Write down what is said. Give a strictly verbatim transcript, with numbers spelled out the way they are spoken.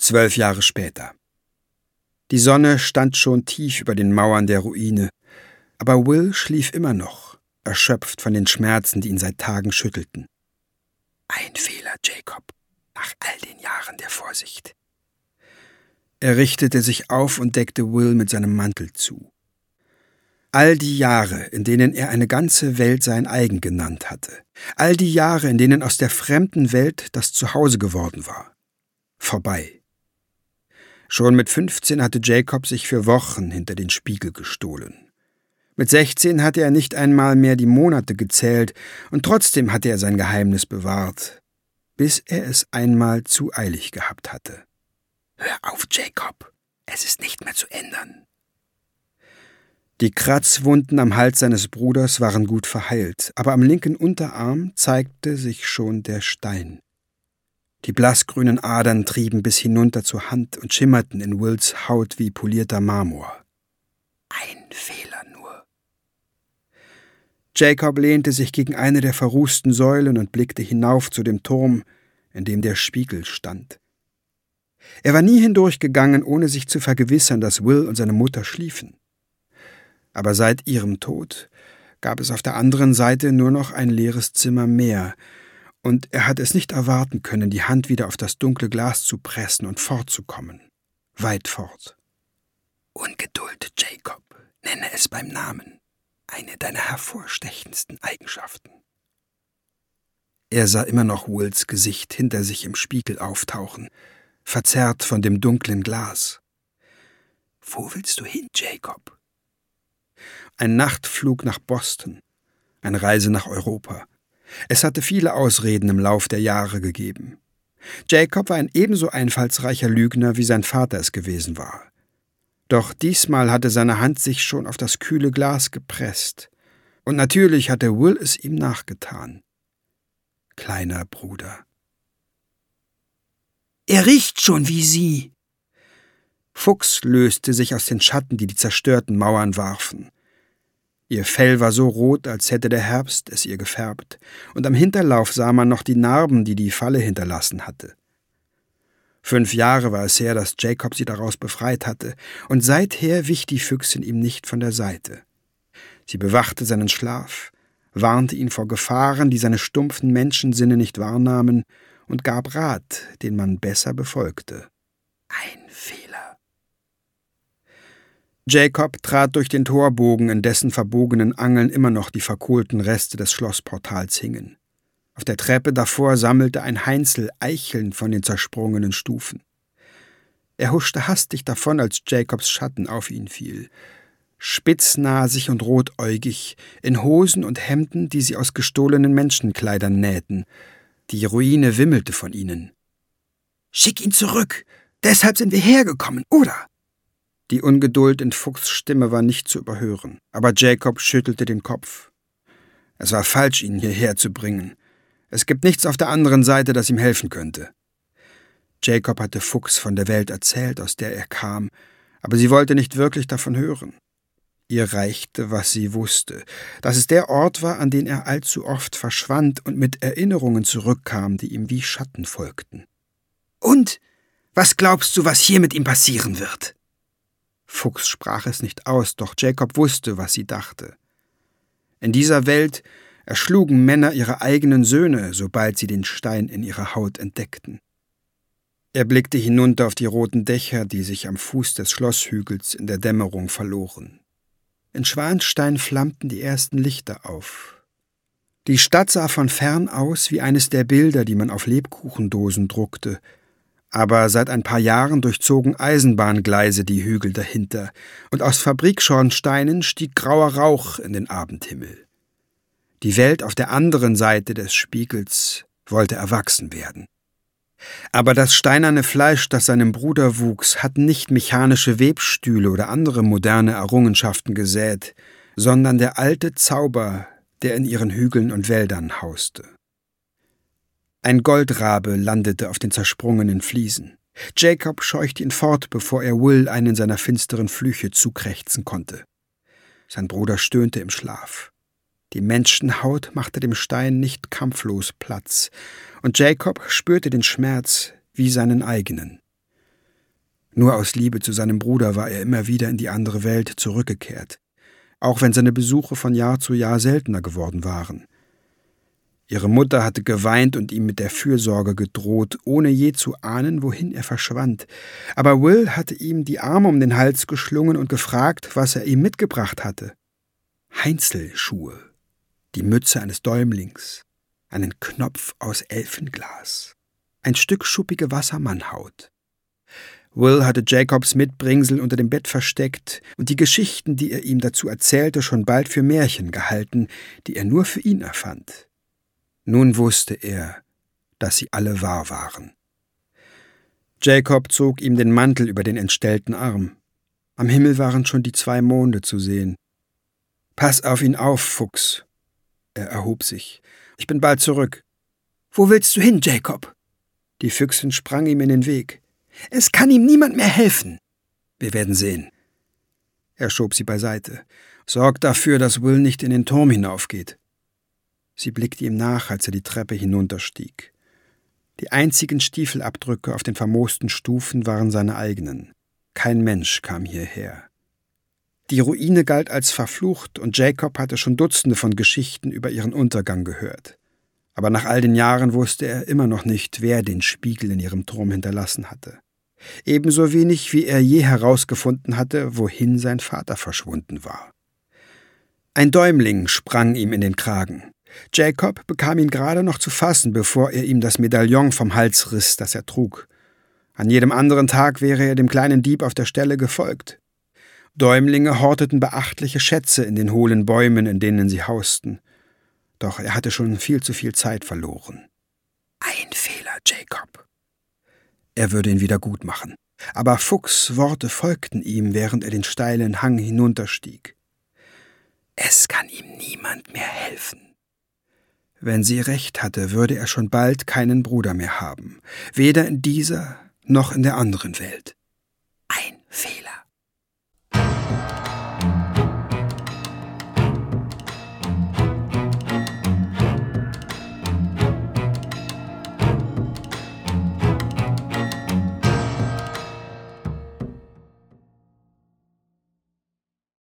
Zwölf Jahre später. Die Sonne stand schon tief über den Mauern der Ruine, aber Will schlief immer noch, erschöpft von den Schmerzen, die ihn seit Tagen schüttelten. Ein Fehler, Jacob, nach all den Jahren der Vorsicht. Er richtete sich auf und deckte Will mit seinem Mantel zu. All die Jahre, in denen er eine ganze Welt sein eigen genannt hatte. All die Jahre, in denen aus der fremden Welt das Zuhause geworden war. Vorbei. Schon mit fünfzehn hatte Jacob sich für Wochen hinter den Spiegel gestohlen. Mit sechzehn hatte er nicht einmal mehr die Monate gezählt, und trotzdem hatte er sein Geheimnis bewahrt, bis er es einmal zu eilig gehabt hatte. »Hör auf, Jacob, es ist nicht mehr zu ändern.« Die Kratzwunden am Hals seines Bruders waren gut verheilt, aber am linken Unterarm zeigte sich schon der Stein. Die blassgrünen Adern trieben bis hinunter zur Hand und schimmerten in Wills Haut wie polierter Marmor. Ein Fehler nur. Jacob lehnte sich gegen eine der verrußten Säulen und blickte hinauf zu dem Turm, in dem der Spiegel stand. Er war nie hindurchgegangen, ohne sich zu vergewissern, dass Will und seine Mutter schliefen. Aber seit ihrem Tod gab es auf der anderen Seite nur noch ein leeres Zimmer mehr, und er hatte es nicht erwarten können, die Hand wieder auf das dunkle Glas zu pressen und fortzukommen. Weit fort. Ungeduld, Jacob, nenne es beim Namen. Eine deiner hervorstechendsten Eigenschaften. Er sah immer noch Wills Gesicht hinter sich im Spiegel auftauchen, verzerrt von dem dunklen Glas. Wo willst du hin, Jacob? Ein Nachtflug nach Boston, eine Reise nach Europa. Es hatte viele Ausreden im Lauf der Jahre gegeben. Jacob war ein ebenso einfallsreicher Lügner, wie sein Vater es gewesen war. Doch diesmal hatte seine Hand sich schon auf das kühle Glas gepresst. Und natürlich hatte Will es ihm nachgetan. Kleiner Bruder. Er riecht schon wie Sie. Fuchs löste sich aus den Schatten, die die zerstörten Mauern warfen. Ihr Fell war so rot, als hätte der Herbst es ihr gefärbt, und am Hinterlauf sah man noch die Narben, die die Falle hinterlassen hatte. Fünf Jahre war es her, dass Jacob sie daraus befreit hatte, und seither wich die Füchsin ihm nicht von der Seite. Sie bewachte seinen Schlaf, warnte ihn vor Gefahren, die seine stumpfen Menschensinne nicht wahrnahmen, und gab Rat, den man besser befolgte. Ein Fehler. Jacob trat durch den Torbogen, in dessen verbogenen Angeln immer noch die verkohlten Reste des Schlossportals hingen. Auf der Treppe davor sammelte ein Heinzel Eicheln von den zersprungenen Stufen. Er huschte hastig davon, als Jacobs Schatten auf ihn fiel. Spitznasig und rotäugig, in Hosen und Hemden, die sie aus gestohlenen Menschenkleidern nähten. Die Ruine wimmelte von ihnen. »Schick ihn zurück! Deshalb sind wir hergekommen, oder?« Die Ungeduld in Fuchs' Stimme war nicht zu überhören, aber Jacob schüttelte den Kopf. Es war falsch, ihn hierher zu bringen. Es gibt nichts auf der anderen Seite, das ihm helfen könnte. Jacob hatte Fuchs von der Welt erzählt, aus der er kam, aber sie wollte nicht wirklich davon hören. Ihr reichte, was sie wusste, dass es der Ort war, an den er allzu oft verschwand und mit Erinnerungen zurückkam, die ihm wie Schatten folgten. »Und? Was glaubst du, was hier mit ihm passieren wird?« Fuchs sprach es nicht aus, doch Jacob wusste, was sie dachte. In dieser Welt erschlugen Männer ihre eigenen Söhne, sobald sie den Stein in ihrer Haut entdeckten. Er blickte hinunter auf die roten Dächer, die sich am Fuß des Schlosshügels in der Dämmerung verloren. In Schwanstein flammten die ersten Lichter auf. Die Stadt sah von fern aus wie eines der Bilder, die man auf Lebkuchendosen druckte, aber seit ein paar Jahren durchzogen Eisenbahngleise die Hügel dahinter, und aus Fabrikschornsteinen stieg grauer Rauch in den Abendhimmel. Die Welt auf der anderen Seite des Spiegels wollte erwachsen werden. Aber das steinerne Fleisch, das seinem Bruder wuchs, hat nicht mechanische Webstühle oder andere moderne Errungenschaften gesät, sondern der alte Zauber, der in ihren Hügeln und Wäldern hauste. Ein Goldrabe landete auf den zersprungenen Fliesen. Jacob scheuchte ihn fort, bevor er Will einen seiner finsteren Flüche zukrächzen konnte. Sein Bruder stöhnte im Schlaf. Die Menschenhaut machte dem Stein nicht kampflos Platz, und Jacob spürte den Schmerz wie seinen eigenen. Nur aus Liebe zu seinem Bruder war er immer wieder in die andere Welt zurückgekehrt, auch wenn seine Besuche von Jahr zu Jahr seltener geworden waren. Ihre Mutter hatte geweint und ihm mit der Fürsorge gedroht, ohne je zu ahnen, wohin er verschwand. Aber Will hatte ihm die Arme um den Hals geschlungen und gefragt, was er ihm mitgebracht hatte. Heinzelschuhe, die Mütze eines Däumlings, einen Knopf aus Elfenglas, ein Stück schuppige Wassermannhaut. Will hatte Jacobs Mitbringsel unter dem Bett versteckt und die Geschichten, die er ihm dazu erzählte, schon bald für Märchen gehalten, die er nur für ihn erfand. Nun wusste er, dass sie alle wahr waren. Jacob zog ihm den Mantel über den entstellten Arm. Am Himmel waren schon die zwei Monde zu sehen. »Pass auf ihn auf, Fuchs!« Er erhob sich. »Ich bin bald zurück.« »Wo willst du hin, Jacob?« Die Füchsin sprang ihm in den Weg. »Es kann ihm niemand mehr helfen.« »Wir werden sehen.« Er schob sie beiseite. »Sorg dafür, dass Will nicht in den Turm hinaufgeht.« Sie blickte ihm nach, als er die Treppe hinunterstieg. Die einzigen Stiefelabdrücke auf den vermoosten Stufen waren seine eigenen. Kein Mensch kam hierher. Die Ruine galt als verflucht, und Jacob hatte schon Dutzende von Geschichten über ihren Untergang gehört. Aber nach all den Jahren wusste er immer noch nicht, wer den Spiegel in ihrem Turm hinterlassen hatte. Ebenso wenig, wie er je herausgefunden hatte, wohin sein Vater verschwunden war. Ein Däumling sprang ihm in den Kragen. Jacob bekam ihn gerade noch zu fassen, bevor er ihm das Medaillon vom Hals riss, das er trug. An jedem anderen Tag wäre er dem kleinen Dieb auf der Stelle gefolgt. Däumlinge horteten beachtliche Schätze in den hohlen Bäumen, in denen sie hausten. Doch er hatte schon viel zu viel Zeit verloren. Ein Fehler, Jacob. Er würde ihn wieder gut machen. Aber Fuchs' Worte folgten ihm, während er den steilen Hang hinunterstieg. Es kann ihm niemand mehr helfen. Wenn sie recht hatte, würde er schon bald keinen Bruder mehr haben, weder in dieser noch in der anderen Welt.